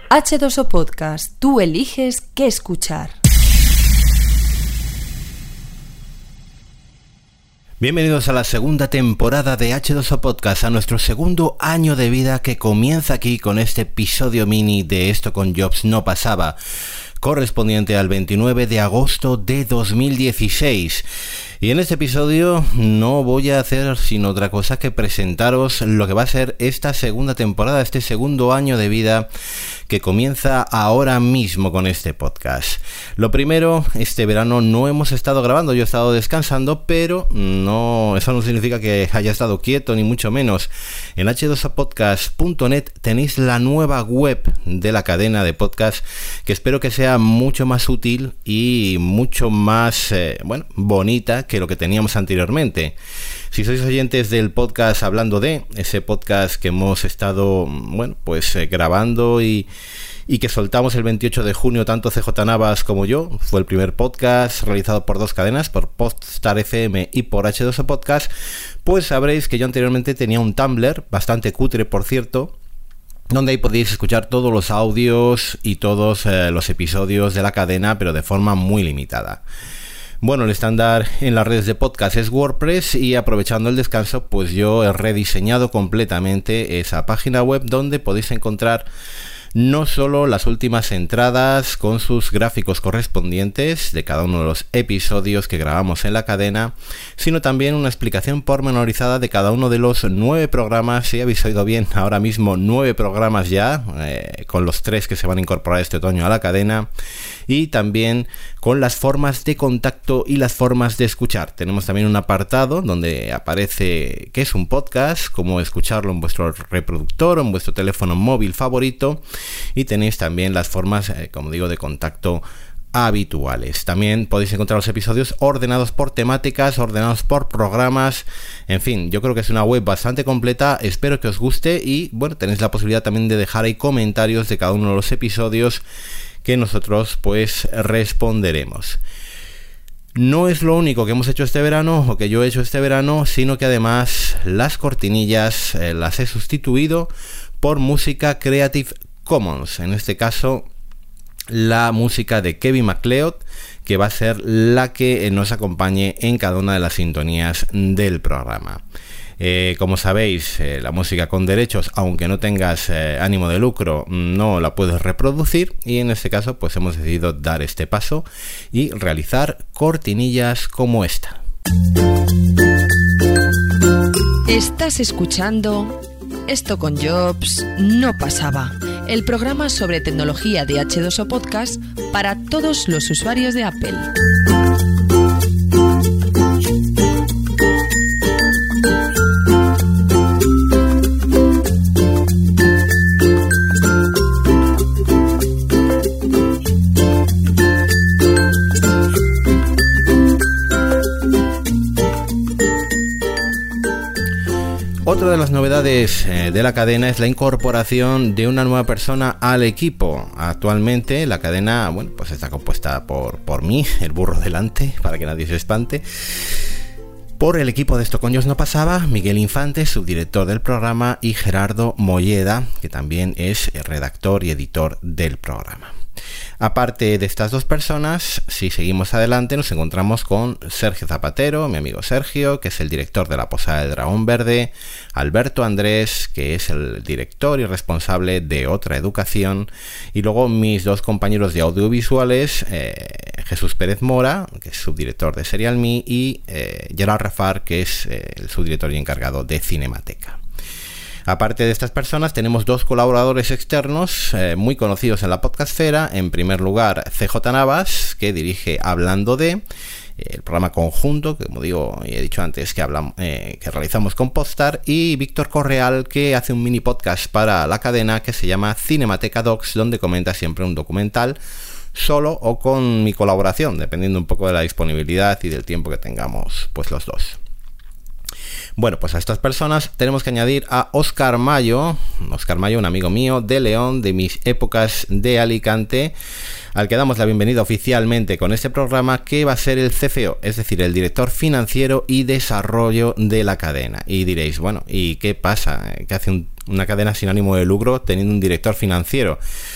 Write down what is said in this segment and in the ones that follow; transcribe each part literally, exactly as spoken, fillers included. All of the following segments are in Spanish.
hache dos o Podcast, tú eliges qué escuchar. Bienvenidos a la segunda temporada de hache dos o Podcast, a nuestro segundo año de vida que comienza aquí con este episodio mini de Esto con Jobs no pasaba, correspondiente al veintinueve de agosto de dos mil dieciséis. Y en este episodio no voy a hacer sino otra cosa que presentaros lo que va a ser esta segunda temporada, este segundo año de vida que comienza ahora mismo con este podcast. Lo primero, este verano no hemos estado grabando, yo he estado descansando, pero no, eso no significa que haya estado quieto, ni mucho menos. En hache dos o podcast punto net tenéis la nueva web de la cadena de podcast, que espero que sea mucho más útil y mucho más, eh, bueno, bonita que lo que teníamos anteriormente. Si sois oyentes del podcast Hablando de, ese podcast que hemos estado, bueno, pues eh, grabando y, y que soltamos el veintiocho de junio, tanto C J Navas como yo, fue el primer podcast realizado por dos cadenas, por Podstar F M y por hache dos o Podcast, pues sabréis que yo anteriormente tenía un Tumblr, bastante cutre por cierto, donde ahí podéis escuchar todos los audios y todos eh, los episodios de la cadena, pero de forma muy limitada. Bueno, el estándar en las redes de podcast es WordPress, y aprovechando el descanso, pues yo he rediseñado completamente esa página web donde podéis encontrar no solo las últimas entradas con sus gráficos correspondientes de cada uno de los episodios que grabamos en la cadena, sino también una explicación pormenorizada de cada uno de los nueve programas. Si habéis oído bien, ahora mismo nueve programas ya, eh, con los tres que se van a incorporar este otoño a la cadena, y también con las formas de contacto y las formas de escuchar. Tenemos también un apartado donde aparece qué es un podcast, cómo escucharlo en vuestro reproductor o en vuestro teléfono móvil favorito, y tenéis también las formas, eh, como digo, de contacto habituales. También podéis encontrar los episodios ordenados por temáticas, ordenados por programas. En fin, yo creo que es una web bastante completa, espero que os guste, y bueno, tenéis la posibilidad también de dejar ahí comentarios de cada uno de los episodios que nosotros pues responderemos. No es lo único que hemos hecho este verano, o que yo he hecho este verano, sino que además las cortinillas eh, las he sustituido por música Creative Commons, en este caso la música de Kevin MacLeod, que va a ser la que nos acompañe en cada una de las sintonías del programa. Eh, como sabéis, eh, la música con derechos, aunque no tengas eh, ánimo de lucro, no la puedes reproducir, y en este caso pues hemos decidido dar este paso y realizar cortinillas como esta. Estás escuchando Esto con Jobs no pasaba, el programa sobre tecnología de hache dos o Podcast para todos los usuarios de Apple. Otra de las novedades eh, de la cadena es la incorporación de una nueva persona al equipo. Actualmente la cadena, bueno, pues está compuesta por, por mí, el burro delante, para que nadie se espante. Por el equipo de Esto con Jobs no pasaba, Miguel Infante, subdirector del programa, y Gerardo Molleda, que también es redactor y editor del programa. Aparte de estas dos personas, si seguimos adelante, nos encontramos con Sergio Zapatero, mi amigo Sergio, que es el director de La Posada del Dragón Verde, Alberto Andrés, que es el director y responsable de Otra Educación, y luego mis dos compañeros de audiovisuales, eh, Jesús Pérez Mora, que es subdirector de Serial Me, y eh, Gerard Rafar, que es eh, el subdirector y encargado de Cinemateca. Aparte de estas personas, tenemos dos colaboradores externos eh, muy conocidos en la podcastfera. En primer lugar, C J Navas, que dirige Hablando de, eh, el programa conjunto, que como digo y he dicho antes, que, hablamos, eh, que realizamos con Podstar, y Víctor Correal, que hace un mini podcast para la cadena que se llama Cinemateca Docs, donde comenta siempre un documental, solo o con mi colaboración, dependiendo un poco de la disponibilidad y del tiempo que tengamos pues los dos. Bueno, pues a estas personas tenemos que añadir a Óscar Mayo, Óscar Mayo, un amigo mío de León, de mis épocas de Alicante, al que damos la bienvenida oficialmente con este programa, que va a ser el C F O, es decir, el director financiero y desarrollo de la cadena. Y diréis, bueno, ¿y qué pasa? ¿Qué hace un, una cadena sin ánimo de lucro teniendo un director financiero?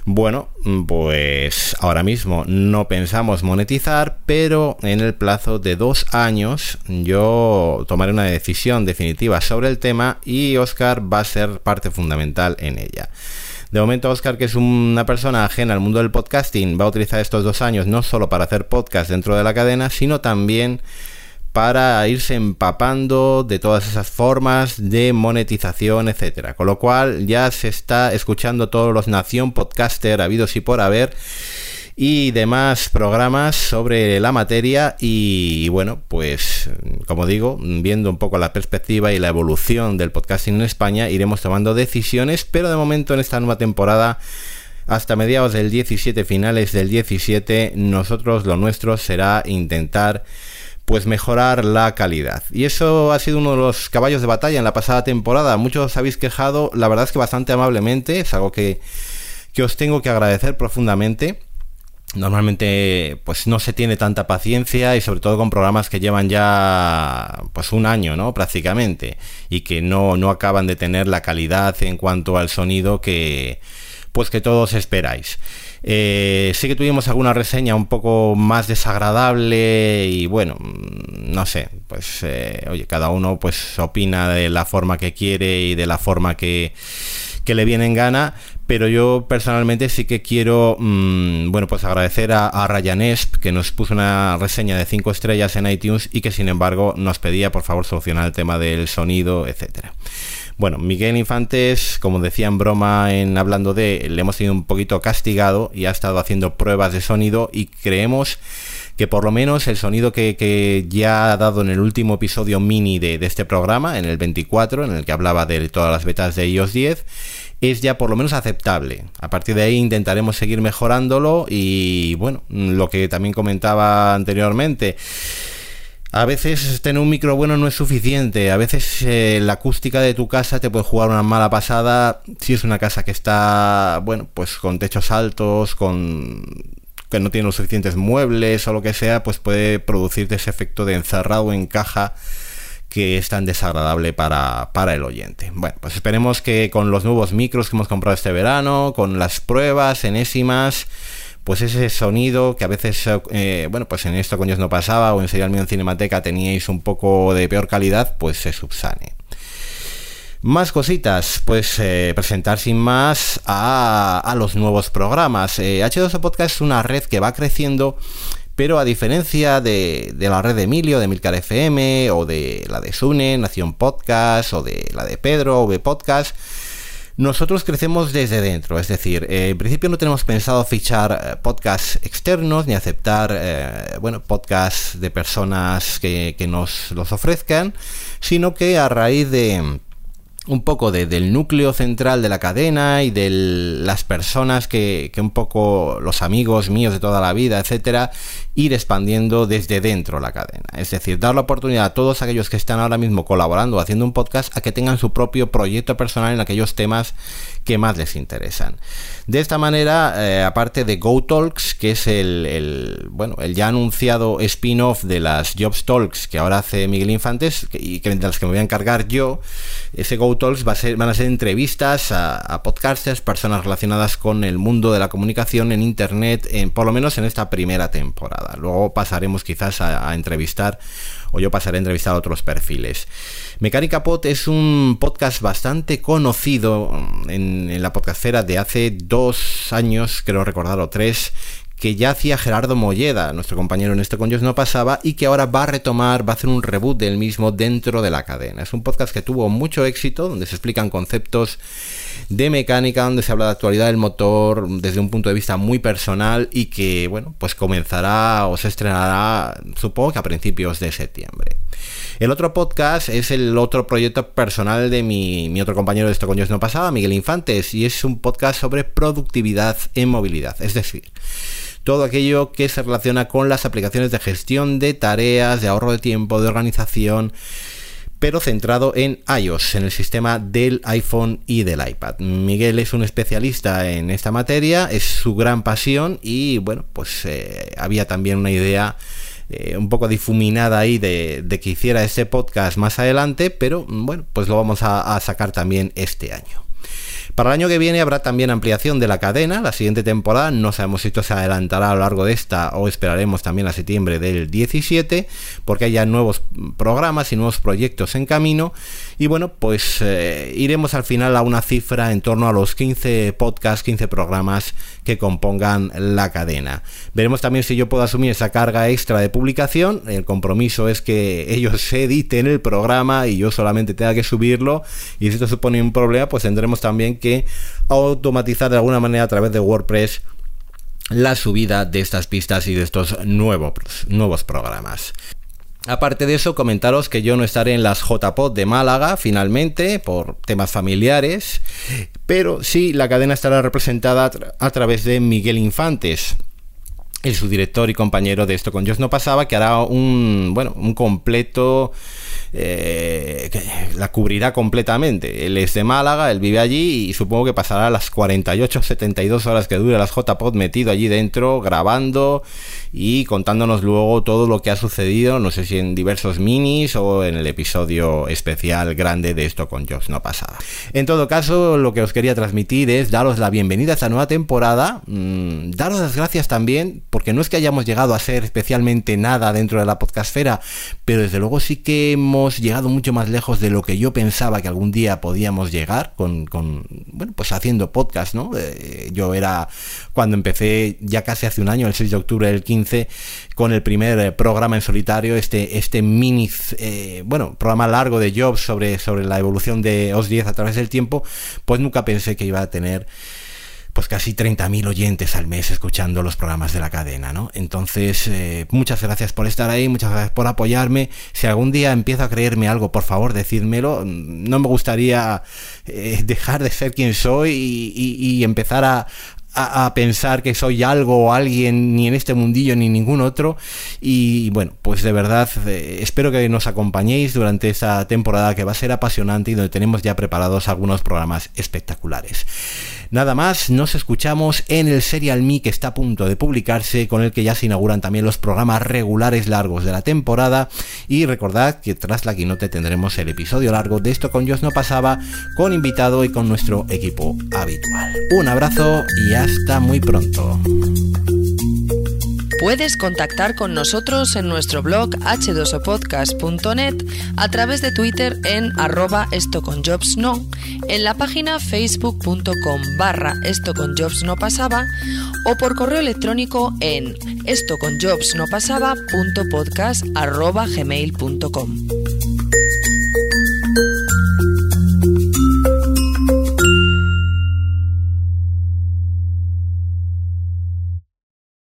Bueno, pues ahora mismo no pensamos monetizar, pero en el plazo de dos años yo tomaré una decisión definitiva sobre el tema y Óscar va a ser parte fundamental en ella. De momento, Óscar, que es una persona ajena al mundo del podcasting, va a utilizar estos dos años no solo para hacer podcast dentro de la cadena, sino también para irse empapando de todas esas formas de monetización, etcétera. Con lo cual ya se está escuchando todos los Nación Podcaster habidos y por haber y demás programas sobre la materia y bueno, pues como digo, viendo un poco la perspectiva y la evolución del podcasting en España, iremos tomando decisiones, pero de momento en esta nueva temporada, hasta mediados del diecisiete, finales del diecisiete, nosotros lo nuestro será intentar pues mejorar la calidad. Y eso ha sido uno de los caballos de batalla en la pasada temporada. Muchos os habéis quejado, la verdad es que bastante amablemente, es algo que, que os tengo que agradecer profundamente. Normalmente pues no se tiene tanta paciencia y sobre todo con programas que llevan ya pues un año, ¿no? Prácticamente, y que no, no acaban de tener la calidad en cuanto al sonido que pues que todos esperáis. Eh, sí que tuvimos alguna reseña un poco más desagradable y bueno, no sé, pues eh, oye, cada uno pues opina de la forma que quiere y de la forma que, que le viene en gana, pero yo personalmente sí que quiero mmm, bueno, pues agradecer a, a Ryanesp, que nos puso una reseña de cinco estrellas en iTunes y que sin embargo nos pedía por favor solucionar el tema del sonido, etcétera. Bueno, Miguel Infantes, como decía en broma en hablando de, le hemos tenido un poquito castigado y ha estado haciendo pruebas de sonido y creemos que por lo menos el sonido que, que ya ha dado en el último episodio mini de, de este programa, en el veinticuatro, en el que hablaba de todas las betas de i o ese diez, es ya por lo menos aceptable. A partir de ahí intentaremos seguir mejorándolo y bueno, lo que también comentaba anteriormente, a veces tener un micro bueno no es suficiente. A veces eh, la acústica de tu casa te puede jugar una mala pasada. Si es una casa que está, bueno, pues con techos altos, con que no tiene los suficientes muebles o lo que sea, pues puede producirte ese efecto de encerrado en caja que es tan desagradable para, para el oyente. Bueno, pues esperemos que con los nuevos micros que hemos comprado este verano, con las pruebas enésimas, pues ese sonido que a veces, eh, bueno, pues en Esto Coño No Pasaba o en Serial Mío en Cinemateca teníais un poco de peor calidad, pues se subsane. Más cositas, pues eh, presentar sin más a, a los nuevos programas. Eh, hache dos o Podcast es una red que va creciendo, pero a diferencia de, de la red de Emilio, de Emilcar F M, o de la de Sune, Nación Podcast, o de la de Pedro, V Podcast, nosotros crecemos desde dentro, es decir, eh, en principio no tenemos pensado fichar eh, podcasts externos ni aceptar eh, bueno, podcasts de personas que, que nos los ofrezcan, sino que a raíz de un poco de, del núcleo central de la cadena y de las personas que, que un poco los amigos míos de toda la vida, etcétera, ir expandiendo desde dentro la cadena. Es decir, dar la oportunidad a todos aquellos que están ahora mismo colaborando, haciendo un podcast, a que tengan su propio proyecto personal en aquellos temas que más les interesan. De esta manera, eh, aparte de Go Talks, que es el, el, bueno, el ya anunciado spin-off de las Jobs Talks que ahora hace Miguel Infantes, que, y que de las que me voy a encargar yo, ese Go Talks va a ser, van a ser entrevistas a, a podcasters, personas relacionadas con el mundo de la comunicación en internet, en, por lo menos en esta primera temporada. Luego pasaremos quizás a, a entrevistar, o yo pasaré a entrevistar a otros perfiles. Mecánica Pod es un podcast bastante conocido en, en la podcastera de hace dos años, creo recordar, o tres, que ya hacía Gerardo Molleda, nuestro compañero en Esto Coño No Pasaba, y que ahora va a retomar, va a hacer un reboot del mismo dentro de la cadena. Es un podcast que tuvo mucho éxito, donde se explican conceptos de mecánica, donde se habla de actualidad del motor desde un punto de vista muy personal y que, bueno, pues comenzará o se estrenará, supongo que a principios de septiembre. El otro podcast es el otro proyecto personal de mi, mi otro compañero de Esto Coño No Pasaba, Miguel Infantes, y es un podcast sobre productividad en movilidad, es decir, todo aquello que se relaciona con las aplicaciones de gestión de tareas, de ahorro de tiempo, de organización, pero centrado en iOS, en el sistema del iPhone y del iPad. Miguel es un especialista en esta materia, es su gran pasión y bueno, pues eh, había también una idea eh, un poco difuminada ahí de, de que hiciera este podcast más adelante, pero bueno, pues lo vamos a, a sacar también este año. Para el año que viene habrá también ampliación de la cadena. La siguiente temporada no sabemos si esto se adelantará a lo largo de esta o esperaremos también a septiembre del diecisiete, porque hay ya nuevos programas y nuevos proyectos en camino. Y bueno, pues eh, iremos al final a una cifra en torno a los quince podcasts, quince programas que compongan la cadena. Veremos también si yo puedo asumir esa carga extra de publicación. El compromiso es que ellos editen el programa y yo solamente tenga que subirlo, y si esto supone un problema, pues tendremos también que automatizar de alguna manera a través de WordPress la subida de estas pistas y de estos nuevos, nuevos programas. Aparte de eso, comentaros que yo no estaré en las J P O D de Málaga finalmente por temas familiares, pero sí la cadena estará representada a, tra- a través de Miguel Infantes, el subdirector y compañero de Esto con Jobs No Pasaba, que hará un bueno un completo eh, que la cubrirá completamente. Él es de Málaga, él vive allí y supongo que pasará las cuarenta y ocho setenta y dos horas que dure las J P O D metido allí dentro, grabando y contándonos luego todo lo que ha sucedido, no sé si en diversos minis o en el episodio especial grande de Esto con Jobs No Pasaba. En todo caso, lo que os quería transmitir es daros la bienvenida a esta nueva temporada, mmm, daros las gracias también, porque no es que hayamos llegado a ser especialmente nada dentro de la podcastfera, pero desde luego sí que hemos llegado mucho más lejos de lo que yo pensaba que algún día podíamos llegar con, con bueno, pues haciendo podcast, ¿no? Eh, yo era, cuando empecé ya casi hace un año, el seis de octubre del quince, con el primer eh, programa en solitario, este, este mini, eh, bueno, programa largo de Jobs sobre, sobre la evolución de O S diez a través del tiempo, pues nunca pensé que iba a tener pues casi treinta mil oyentes al mes escuchando los programas de la cadena, ¿no? Entonces, eh, muchas gracias por estar ahí, muchas gracias por apoyarme. Si algún día empiezo a creerme algo, por favor, decídmelo. No me gustaría eh, dejar de ser quien soy y, y, y empezar a A, a pensar que soy algo o alguien, ni en este mundillo ni en ningún otro. Y bueno, pues de verdad eh, espero que nos acompañéis durante esta temporada que va a ser apasionante y donde tenemos ya preparados algunos programas espectaculares. Nada más, nos escuchamos en el Serial Me, que está a punto de publicarse, con el que ya se inauguran también los programas regulares largos de la temporada. Y recordad que tras la keynote tendremos el episodio largo de Esto con Jobs No Pasaba, con invitado y con nuestro equipo habitual. Un abrazo y hasta muy pronto. Puedes contactar con nosotros en nuestro blog hache dos o podcast punto net, a través de Twitter en arroba esto con jobs no, en la página facebook punto com barra esto con jobs no pasaba, o por correo electrónico en esto con jobs no pasaba punto podcast arroba gmail punto com.